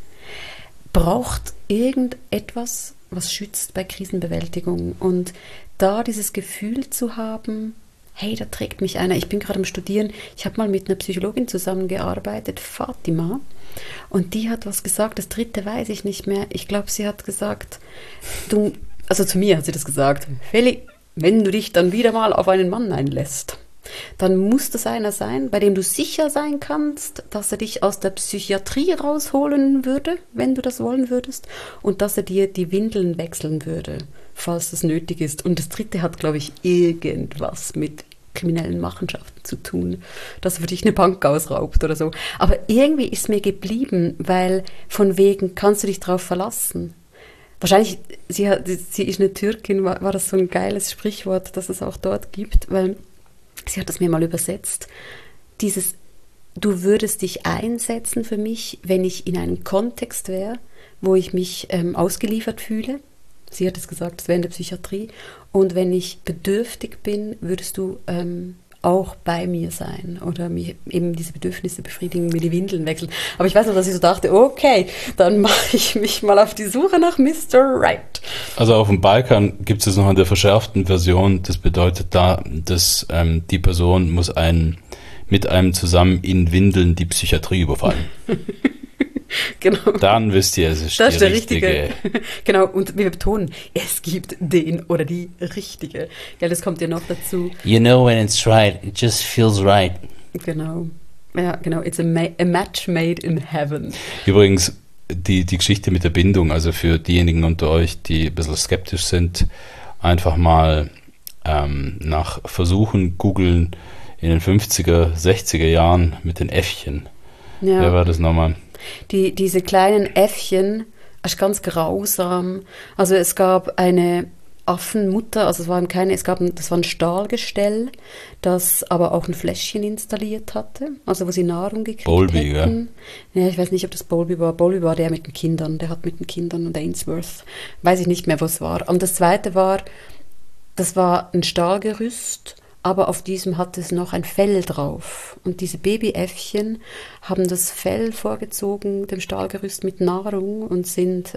braucht irgendetwas, was schützt bei Krisenbewältigung. Und da dieses Gefühl zu haben, hey, da trägt mich einer. Ich bin gerade am Studieren. Ich habe mal mit einer Psychologin zusammengearbeitet, Fatima. Und die hat was gesagt, das dritte weiß ich nicht mehr. Ich glaube, sie hat gesagt, also zu mir hat sie das gesagt, Feli, wenn du dich dann wieder mal auf einen Mann einlässt, dann muss das einer sein, bei dem du sicher sein kannst, dass er dich aus der Psychiatrie rausholen würde, wenn du das wollen würdest, und dass er dir die Windeln wechseln würde, falls das nötig ist. Und das dritte hat, glaube ich, irgendwas mit kriminellen Machenschaften zu tun, dass er für dich eine Bank ausraubt oder so. Aber irgendwie ist mir geblieben, weil von wegen kannst du dich drauf verlassen. Wahrscheinlich, sie ist eine Türkin, war das so ein geiles Sprichwort, das es auch dort gibt, weil sie hat das mir mal übersetzt. Dieses, du würdest dich einsetzen für mich, wenn ich in einem Kontext wäre, wo ich mich ausgeliefert fühle. Sie hat es gesagt, das wäre in der Psychiatrie. Und wenn ich bedürftig bin, würdest du auch bei mir sein oder mir eben diese Bedürfnisse befriedigen, mir die Windeln wechseln. Aber ich weiß noch, dass ich so dachte, okay, dann mache ich mich mal auf die Suche nach Mr. Right.
Also auf dem Balkan gibt es noch eine verschärften Version. Das bedeutet da, dass die Person muss mit einem zusammen in Windeln die Psychiatrie überfallen.
Genau.
Dann wisst ihr, es ist
das
die
ist
richtige.
Genau, und wir betonen, es gibt den oder die richtige. Ja, das kommt ja noch dazu.
You know when it's right, it just feels right.
Genau. Ja, genau. It's a match made in heaven.
Übrigens, die Geschichte mit der Bindung, also für diejenigen unter euch, die ein bisschen skeptisch sind, einfach mal nach Versuchen googeln in den 50er, 60er Jahren mit den Äffchen. Ja. Wer war das nochmal?
Diese kleinen Äffchen, das ist ganz grausam. Also es gab eine Affenmutter, also das war ein Stahlgestell, das aber auch ein Fläschchen installiert hatte, also wo sie Nahrung gekriegt
Bowlby,
hätten. Ja, ich weiß nicht, ob das Bowlby war. Bowlby war der mit den Kindern, der hat mit den Kindern und Ainsworth. Weiß ich nicht mehr, was war. Und das zweite das war ein Stahlgerüst, aber auf diesem hatte es noch ein Fell drauf. Und diese Babyäffchen haben das Fell vorgezogen, dem Stahlgerüst mit Nahrung und sind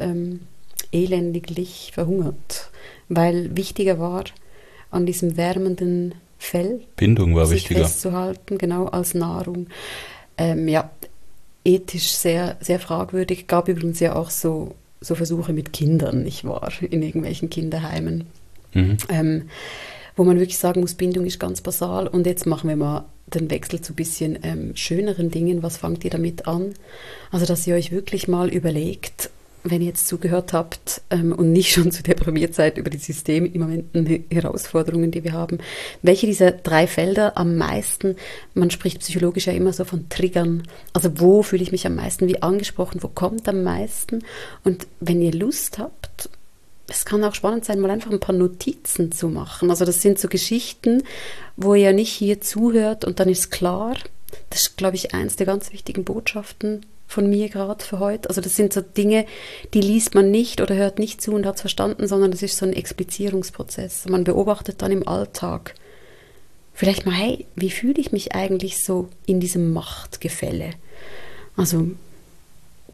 elendiglich verhungert. Weil wichtiger war, an diesem wärmenden Fell
Bindung war
sich
wichtiger.
Festzuhalten, genau, als Nahrung. Ja, ethisch sehr, sehr fragwürdig. Gab übrigens ja auch so Versuche mit Kindern, nicht wahr? In irgendwelchen Kinderheimen. Mhm. Wo man wirklich sagen muss, Bindung ist ganz basal. Und jetzt machen wir mal den Wechsel zu ein bisschen schöneren Dingen. Was fangt ihr damit an? Also, dass ihr euch wirklich mal überlegt, wenn ihr jetzt zugehört habt und nicht schon zu deprimiert seid über die systemimmanenten Herausforderungen, die wir haben, welche dieser 3 Felder am meisten, man spricht psychologisch ja immer so von Triggern, also wo fühle ich mich am meisten wie angesprochen, wo kommt am meisten? Und wenn ihr Lust habt, es kann auch spannend sein, mal einfach ein paar Notizen zu machen. Also das sind so Geschichten, wo ihr nicht hier zuhört und dann ist klar. Das ist, glaube ich, eins der ganz wichtigen Botschaften von mir gerade für heute. Also das sind so Dinge, die liest man nicht oder hört nicht zu und hat es verstanden, sondern das ist so ein Explizierungsprozess. Man beobachtet dann im Alltag vielleicht mal, hey, wie fühle ich mich eigentlich so in diesem Machtgefälle? Also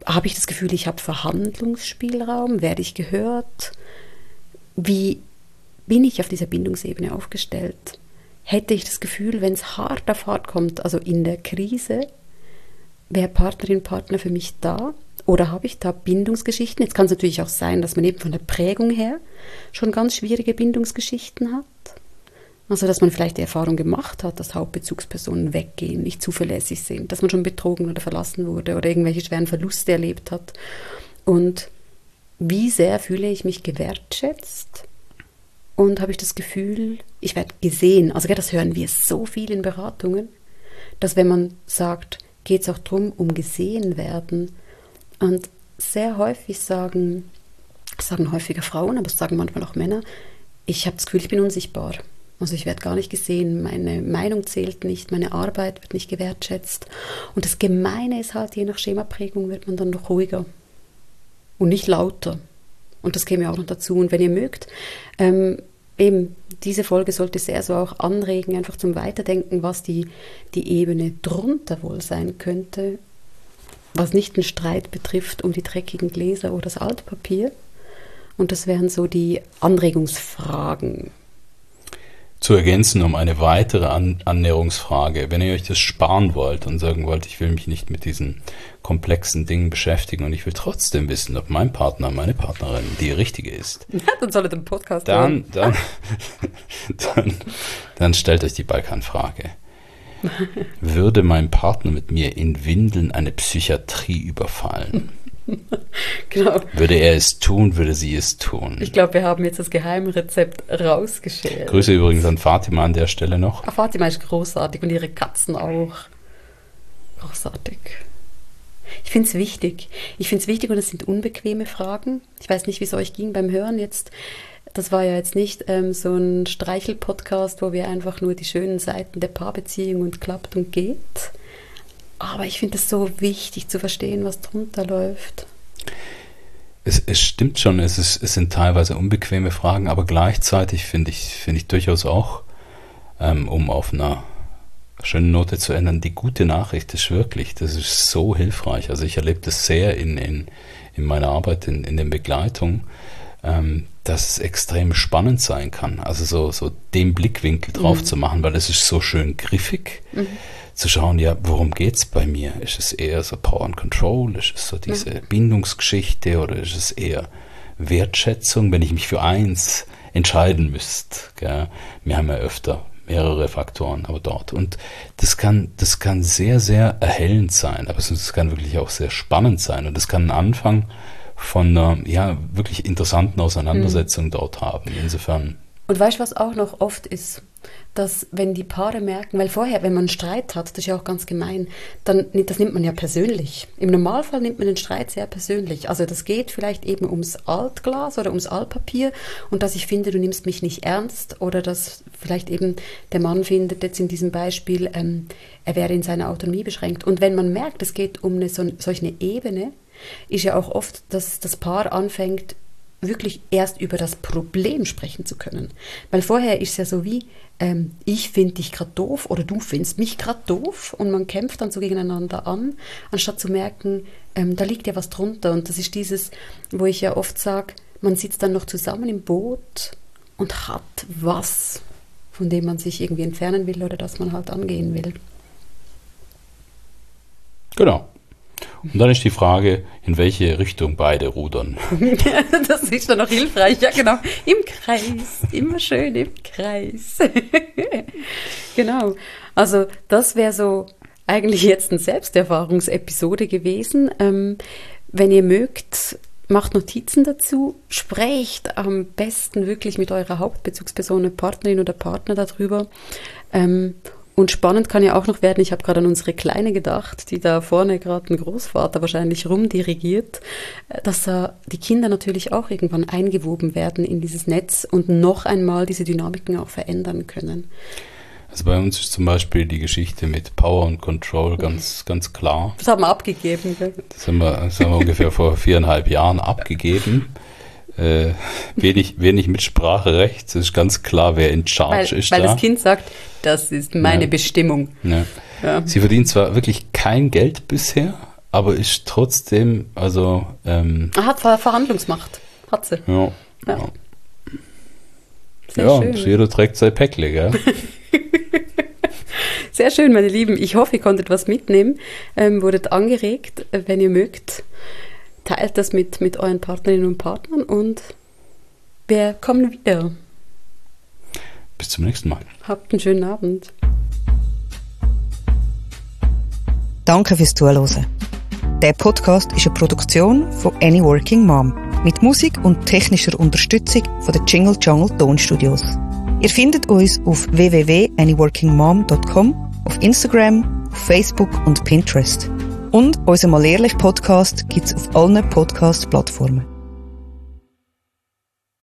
habe ich das Gefühl, ich habe Verhandlungsspielraum? Werde ich gehört? Wie bin ich auf dieser Bindungsebene aufgestellt? Hätte ich das Gefühl, wenn es hart auf hart kommt, also in der Krise, wäre Partnerin, Partner für mich da? Oder habe ich da Bindungsgeschichten? Jetzt kann es natürlich auch sein, dass man eben von der Prägung her schon ganz schwierige Bindungsgeschichten hat. Also, dass man vielleicht die Erfahrung gemacht hat, dass Hauptbezugspersonen weggehen, nicht zuverlässig sind, dass man schon betrogen oder verlassen wurde oder irgendwelche schweren Verluste erlebt hat. Und wie sehr fühle ich mich gewertschätzt? Und habe ich das Gefühl, ich werde gesehen. Also, das hören wir so viel in Beratungen, dass wenn man sagt, geht es auch darum, um gesehen werden. Und sehr häufig sagen häufiger Frauen, aber es sagen manchmal auch Männer, ich habe das Gefühl, ich bin unsichtbar. Also ich werde gar nicht gesehen, meine Meinung zählt nicht, meine Arbeit wird nicht gewertschätzt. Und das Gemeine ist halt, je nach Schemaprägung wird man dann noch ruhiger und nicht lauter. Und das käme ja auch noch dazu. Und wenn ihr mögt, eben diese Folge sollte sehr so auch anregen, einfach zum Weiterdenken, was die Ebene drunter wohl sein könnte, was nicht den Streit betrifft um die dreckigen Gläser oder das Altpapier. Und das wären so die Anregungsfragen.
Zu ergänzen um eine weitere Annäherungsfrage. Wenn ihr euch das sparen wollt und sagen wollt, ich will mich nicht mit diesen komplexen Dingen beschäftigen und ich will trotzdem wissen, ob mein Partner, meine Partnerin die richtige ist.
Ja, dann soll er den Podcast hören.
Dann stellt euch die Balkanfrage. Würde mein Partner mit mir in Windeln eine Psychiatrie überfallen?
Genau.
Würde er es tun, würde sie es tun?
Ich glaube, wir haben jetzt das Geheimrezept rausgeschält.
Grüße übrigens an Fatima an der Stelle noch.
Fatima ist großartig und ihre Katzen auch. Großartig. Ich finde es wichtig. Und es sind unbequeme Fragen. Ich weiß nicht, wie es euch ging beim Hören jetzt. Das war ja jetzt nicht so ein Streichel-Podcast, wo wir einfach nur die schönen Seiten der Paarbeziehung und klappt und geht. Aber ich finde es so wichtig zu verstehen, was drunter läuft.
Es stimmt schon, es sind teilweise unbequeme Fragen, aber gleichzeitig finde ich durchaus auch, um auf einer schönen Note zu enden, die gute Nachricht ist wirklich, das ist so hilfreich. Also ich erlebe das sehr in meiner Arbeit, in den Begleitungen, dass es extrem spannend sein kann. Also so den Blickwinkel drauf zu machen, weil es ist so schön griffig. Zu schauen, ja, worum geht es bei mir? Ist es eher so Power and Control? Ist es so diese Bindungsgeschichte oder ist es eher Wertschätzung, wenn ich mich für eins entscheiden müsste? Gell? Wir haben ja öfter mehrere Faktoren, aber dort. Und das kann sehr, sehr erhellend sein, aber es kann wirklich auch sehr spannend sein. Und das kann einen Anfang von einer wirklich interessanten Auseinandersetzung dort haben. Insofern.
Und weißt du, was auch noch oft ist? Dass wenn die Paare merken, weil vorher, wenn man einen Streit hat, das ist ja auch ganz gemein, das nimmt man ja persönlich. Im Normalfall nimmt man den Streit sehr persönlich. Also das geht vielleicht eben ums Altglas oder ums Altpapier und dass ich finde, du nimmst mich nicht ernst oder dass vielleicht eben der Mann findet jetzt in diesem Beispiel, er wäre in seiner Autonomie beschränkt. Und wenn man merkt, es geht um solch eine Ebene, ist ja auch oft, dass das Paar anfängt, wirklich erst über das Problem sprechen zu können. Weil vorher ist es ja so wie, ich finde dich gerade doof oder du findest mich gerade doof und man kämpft dann so gegeneinander an, anstatt zu merken, da liegt ja was drunter. Und das ist dieses, wo ich ja oft sage, man sitzt dann noch zusammen im Boot und hat was, von dem man sich irgendwie entfernen will oder das man halt angehen will.
Genau. Und dann ist die Frage, in welche Richtung beide rudern.
Das ist dann noch hilfreich, ja genau. Im Kreis, immer schön im Kreis. Genau. Also das wäre so eigentlich jetzt eine Selbsterfahrungsepisode gewesen. Wenn ihr mögt, macht Notizen dazu, sprecht am besten wirklich mit eurer Hauptbezugsperson, Partnerin oder Partner darüber. Und spannend kann ja auch noch werden, ich habe gerade an unsere Kleine gedacht, die da vorne gerade ein Großvater wahrscheinlich rumdirigiert, dass da die Kinder natürlich auch irgendwann eingewoben werden in dieses Netz und noch einmal diese Dynamiken auch verändern können.
Also bei uns ist zum Beispiel die Geschichte mit Power und Control ganz, ganz klar.
Das haben wir abgegeben. Gell?
Das haben wir ungefähr vor 4,5 Jahren abgegeben. Wenig Mitspracherecht, es ist ganz klar, wer in Charge ist.
Weil das Kind sagt, das ist meine Bestimmung.
Ja. Ja. Sie verdient zwar wirklich kein Geld bisher, aber ist trotzdem, also...
Hat Verhandlungsmacht, hat sie.
Ja.
Sehr schön.
Jeder trägt sein Päckle, gell?
Sehr schön, meine Lieben. Ich hoffe, ihr konntet was mitnehmen, wurdet angeregt. Wenn ihr mögt, teilt das mit euren Partnerinnen und Partnern und wir kommen wieder.
Bis zum nächsten Mal.
Habt einen schönen Abend.
Danke fürs Zuhören. Der Podcast ist eine Produktion von Any Working Mom mit Musik und technischer Unterstützung von den Jingle Jungle Tonstudios. Ihr findet uns auf www.anyworkingmom.com, auf Instagram, auf Facebook und Pinterest. Und unser Mal ehrlich Podcast gibt's auf allen Podcast-Plattformen.